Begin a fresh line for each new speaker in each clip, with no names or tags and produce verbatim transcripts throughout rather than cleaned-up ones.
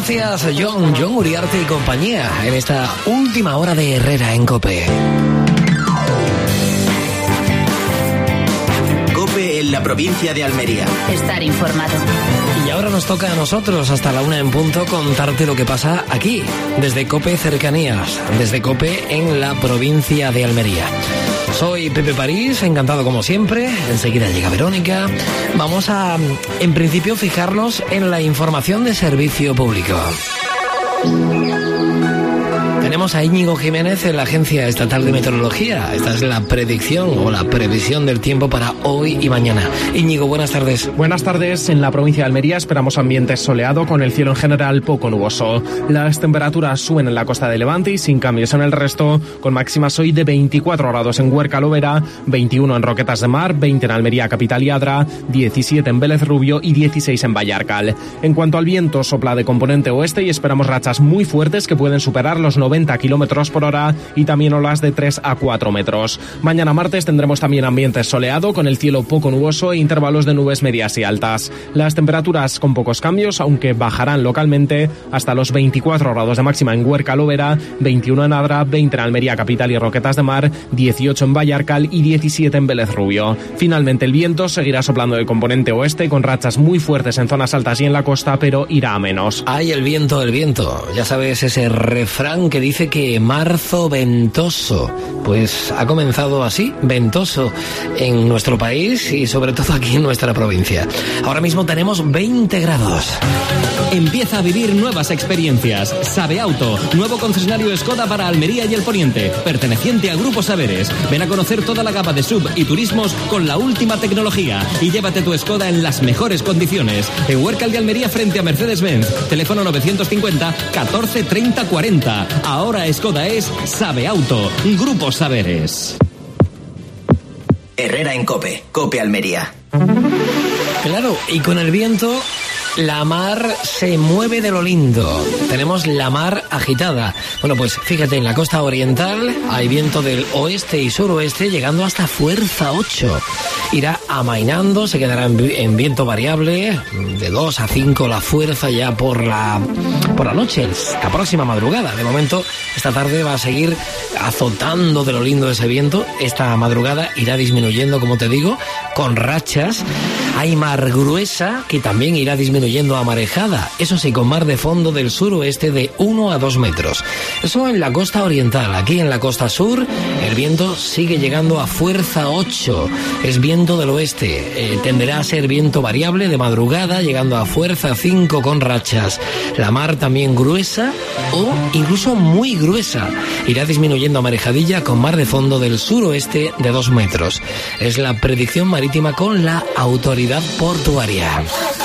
Gracias, John, John Uriarte y compañía, en esta última hora de Herrera en COPE.
COPE en la provincia de Almería.
Estar informado.
Y ahora nos toca a nosotros, hasta la una en punto, contarte lo que pasa aquí, desde COPE Cercanías, desde COPE en la provincia de Almería. Soy Pepe París, encantado como siempre. Enseguida llega Verónica. Vamos a, en principio, fijarnos en la información de servicio público. Tenemos a Íñigo Jiménez en la Agencia Estatal de Meteorología. Esta es la predicción o la previsión del tiempo para hoy y mañana. Íñigo, buenas tardes.
Buenas tardes. En la provincia de Almería esperamos ambiente soleado con el cielo en general poco nuboso. Las temperaturas suben en la costa de Levante y sin cambios en el resto, con máximas hoy de veinticuatro grados en Huerca Lovera, veintiuno en Roquetas de Mar, veinte en Almería Capital y Adra, diecisiete en Vélez Rubio y dieciséis en Vallarcal. En cuanto al viento, sopla de componente oeste y esperamos rachas muy fuertes que pueden superar los noventa kilómetros por hora y también olas de tres a cuatro metros. Mañana martes tendremos también ambiente soleado con el cielo poco nuboso e intervalos de nubes medias y altas. Las temperaturas con pocos cambios, aunque bajarán localmente hasta los veinticuatro grados de máxima en Huerca Lovera, veintiuno en Adra, veinte en Almería Capital y Roquetas de Mar, dieciocho en Vallarcal y diecisiete en Vélez Rubio. Finalmente el viento seguirá soplando de componente oeste con rachas muy fuertes en zonas altas y en la costa, pero irá a menos.
Ay, el viento, el viento. Ya sabes ese refrán que dice que marzo ventoso, pues ha comenzado así, ventoso en nuestro país y sobre todo aquí en nuestra provincia. Ahora mismo tenemos veinte grados.
Empieza a vivir nuevas experiencias. Sabe Auto, nuevo concesionario Skoda para Almería y el Poniente, perteneciente al Grupo Saberes. Ven a conocer toda la gama de sub y turismos con la última tecnología y llévate tu Skoda en las mejores condiciones. En Huércal de Almería frente a Mercedes-Benz. Teléfono novecientos cincuenta catorce treinta cuarenta. Ahora Skoda es Sabe Auto, Grupo Saberes.
Herrera en COPE, COPE Almería.
Claro, y con el viento la mar se mueve de lo lindo. Tenemos la mar agitada. Bueno, pues fíjate, en la costa oriental hay viento del oeste y suroeste llegando hasta fuerza ocho. Irá amainando, se quedará en, en viento variable, de dos a cinco la fuerza ya por la, por la noche, la próxima madrugada. De momento, esta tarde va a seguir azotando de lo lindo ese viento. Esta madrugada irá disminuyendo, como te digo, con rachas. Hay mar gruesa que también irá disminuyendo a marejada, eso sí, con mar de fondo del suroeste de uno a dos metros. Eso en la costa oriental. Aquí en la costa sur el viento sigue llegando a fuerza ocho, es viento del oeste, eh, tenderá a ser viento variable de madrugada, llegando a fuerza cinco con rachas. La mar también gruesa o incluso muy gruesa, irá disminuyendo a marejadilla con mar de fondo del suroeste de dos metros. Es la predicción marítima con la autoridad portuaria.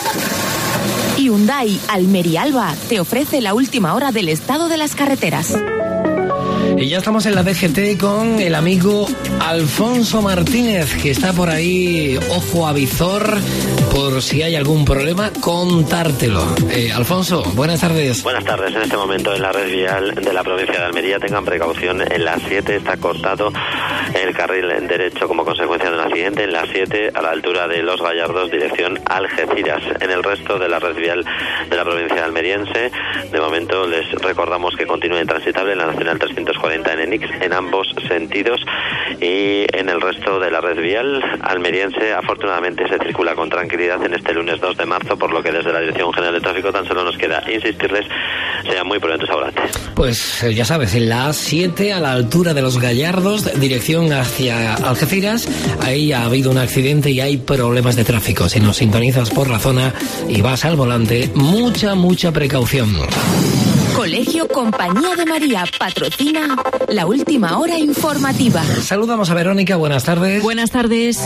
Hyundai Almería Alba te ofrece la última hora del estado de las carreteras.
Y ya estamos en la D G T con el amigo Alfonso Martínez, que está por ahí, ojo a visor, por si hay algún problema, contártelo. Eh, Alfonso, buenas tardes.
Buenas tardes. En este momento en la red vial de la provincia de Almería tengan precaución. En la siete está cortado el carril derecho como consecuencia de un accidente. En la siete, a la altura de Los Gallardos, dirección Algeciras. En el resto de la red vial de la provincia almeriense, de momento les recordamos que continúa intransitable en la Nacional trescientos cuarenta en Enix en ambos sentidos, y en el resto de la red vial almeriense afortunadamente se circula con tranquilidad en este lunes dos de marzo, por lo que desde la Dirección General de Tráfico tan solo nos queda insistirles, sean muy prudentes al volante.
Pues ya sabes, en la A siete, a la altura de Los Gallardos, dirección hacia Algeciras, ahí ha habido un accidente y hay problemas de tráfico. Si nos sintonizas por la zona y vas al volante, mucha, mucha precaución.
Colegio Compañía de María patrocina la última hora informativa.
Saludamos a Verónica, buenas tardes.
Buenas tardes.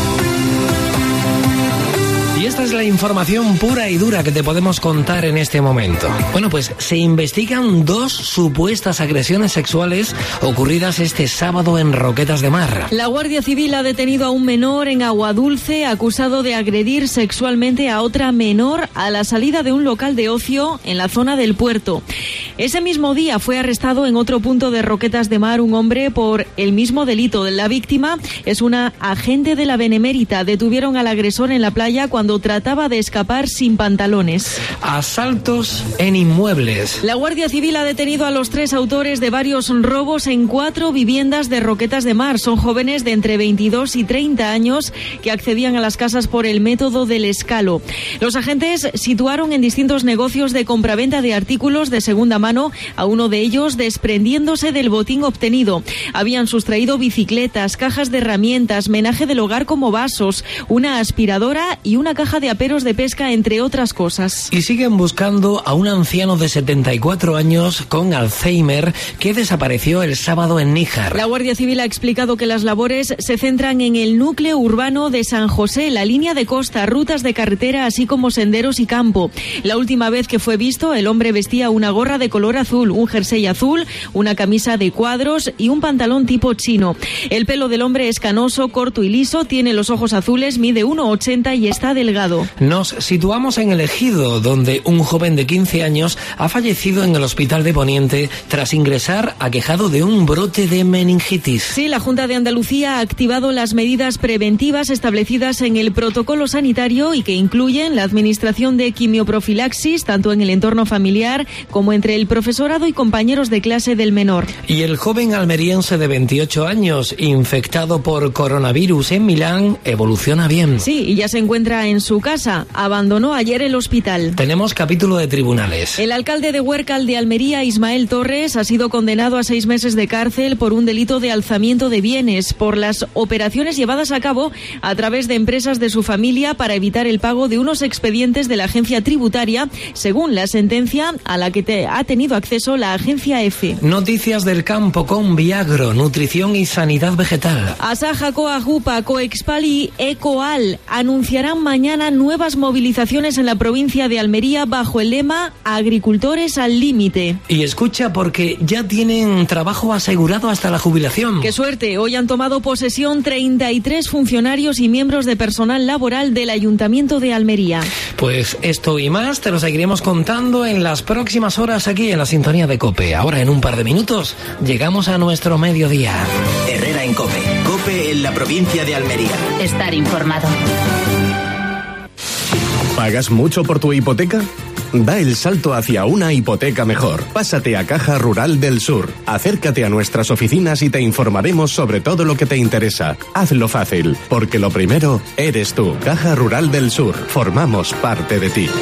Y esta es la información pura y dura que te podemos contar en este momento. Bueno, pues se investigan dos supuestas agresiones sexuales ocurridas este sábado en Roquetas de Mar.
La Guardia Civil ha detenido a un menor en Aguadulce acusado de agredir sexualmente a otra menor a la salida de un local de ocio en la zona del puerto. Ese mismo día fue arrestado en otro punto de Roquetas de Mar un hombre por el mismo delito. La víctima es una agente de la Benemérita. Detuvieron al agresor en la playa cuando trataba de escapar sin pantalones.
Asaltos en inmuebles.
La Guardia Civil ha detenido a los tres autores de varios robos en cuatro viviendas de Roquetas de Mar. Son jóvenes de entre veintidós y treinta años que accedían a las casas por el método del escalo. Los agentes situaron en distintos negocios de compraventa de artículos de segunda mano a uno de ellos desprendiéndose del botín obtenido. Habían sustraído bicicletas, cajas de herramientas, menaje del hogar como vasos, una aspiradora y una caja de aperos de pesca, entre otras cosas.
Y siguen buscando a un anciano de setenta y cuatro años con Alzheimer que desapareció el sábado en Níjar.
La Guardia Civil ha explicado que las labores se centran en el núcleo urbano de San José, la línea de costa, rutas de carretera, así como senderos y campo. La última vez que fue visto, el hombre vestía una gorra de color azul, un jersey azul, una camisa de cuadros y un pantalón tipo chino. El pelo del hombre es canoso, corto y liso, tiene los ojos azules, mide uno ochenta y está delgado.
Nos situamos en el Ejido, donde un joven de quince años ha fallecido en el hospital de Poniente tras ingresar aquejado de un brote de meningitis.
Sí, la Junta de Andalucía ha activado las medidas preventivas establecidas en el protocolo sanitario y que incluyen la administración de quimioprofilaxis, tanto en el entorno familiar como entre el profesorado y compañeros de clase del menor.
Y el joven almeriense de veintiocho años, infectado por coronavirus en Milán, evoluciona bien.
Sí, y ya se encuentra en su casa. Abandonó ayer el hospital.
Tenemos capítulo de tribunales.
El alcalde de Huércal de Almería, Ismael Torres, ha sido condenado a seis meses de cárcel por un delito de alzamiento de bienes por las operaciones llevadas a cabo a través de empresas de su familia para evitar el pago de unos expedientes de la agencia tributaria, según la sentencia a la que te ha tenido acceso la agencia EFE.
Noticias del campo con Viagro, nutrición y sanidad vegetal.
Asaja, Coajupa, Coexpal y Ecoal anunciarán mañana nuevas movilizaciones en la provincia de Almería bajo el lema Agricultores al límite.
Y escucha, porque ya tienen trabajo asegurado hasta la jubilación.
¡Qué suerte! Hoy han tomado posesión treinta y tres funcionarios y miembros de personal laboral del Ayuntamiento de Almería.
Pues esto y más te lo seguiremos contando en las próximas horas aquí en la sintonía de COPE. Ahora, en un par de minutos, llegamos a nuestro mediodía.
Herrera en COPE. COPE en la provincia de Almería.
Estar informado.
¿Pagas mucho por tu hipoteca? Da el salto hacia una hipoteca mejor. Pásate a Caja Rural del Sur. Acércate a nuestras oficinas y te informaremos sobre todo lo que te interesa. Hazlo fácil, porque lo primero eres tú. Caja Rural del Sur. Formamos parte de ti.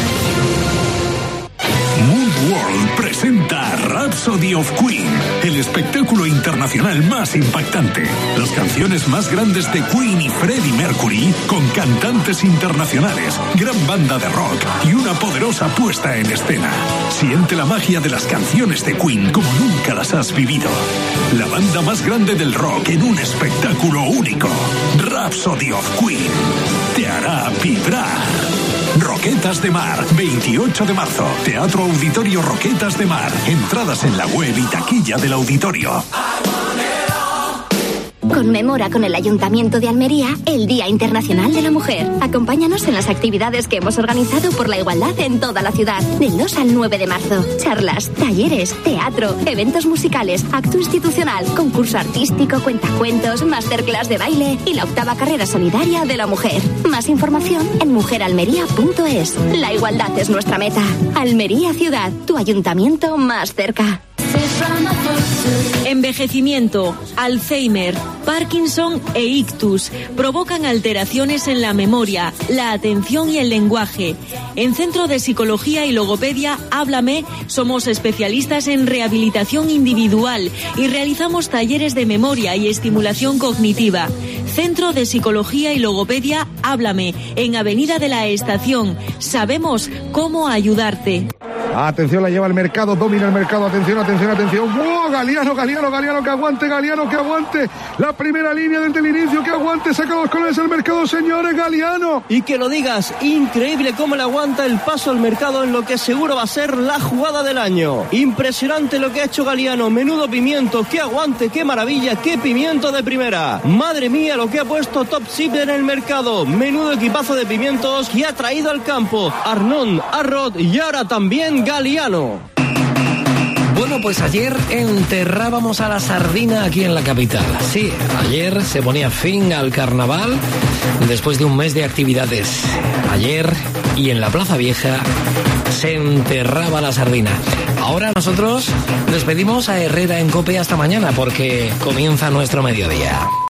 Mood World presenta Rhapsody of Queen, el espectáculo internacional más impactante. Las canciones más grandes de Queen y Freddie Mercury, con cantantes internacionales, gran banda de rock y una poderosa puesta en escena. Siente la magia de las canciones de Queen como nunca las has vivido. La banda más grande del rock en un espectáculo único. Rhapsody of Queen te hará vibrar. Roquetas de Mar, veintiocho de marzo. Teatro Auditorio Roquetas de Mar. Entradas en la web y taquilla del auditorio.
Conmemora con el Ayuntamiento de Almería el Día Internacional de la Mujer. Acompáñanos en las actividades que hemos organizado por la igualdad en toda la ciudad. Del dos al nueve de marzo. Charlas, talleres, teatro, eventos musicales, acto institucional, concurso artístico, cuentacuentos, masterclass de baile y la octava carrera solidaria de la mujer. Más información en mujer almería punto es. La igualdad es nuestra meta. Almería Ciudad, tu ayuntamiento más cerca.
Envejecimiento, Alzheimer, Parkinson e ictus provocan alteraciones en la memoria, la atención y el lenguaje. En Centro de Psicología y Logopedia Háblame somos especialistas en rehabilitación individual y realizamos talleres de memoria y estimulación cognitiva. Centro de Psicología y Logopedia Háblame, en Avenida de la Estación. Sabemos cómo ayudarte.
Atención, la lleva el mercado, domina el mercado, atención, atención, atención. ¡Wow! Galeano, Galeano, Galeano, que aguante, Galeano, que aguante. La primera línea desde el inicio, que aguante, saca los colores del mercado, señores, Galeano.
Y que lo digas, increíble cómo le aguanta el paso al mercado en lo que seguro va a ser la jugada del año. Impresionante lo que ha hecho Galeano, menudo pimiento, qué aguante, qué maravilla, qué pimiento de primera. Madre mía, lo que ha puesto Top Sip en el mercado, menudo equipazo de pimientos que ha traído al campo. Arnón, Arrod y ahora también Galeano.
Bueno, pues ayer enterrábamos a la sardina aquí en la capital. Sí, ayer se ponía fin al carnaval después de un mes de actividades. Ayer, y en la Plaza Vieja, se enterraba la sardina. Ahora nosotros despedimos a Herrera en COPE hasta mañana porque comienza nuestro mediodía.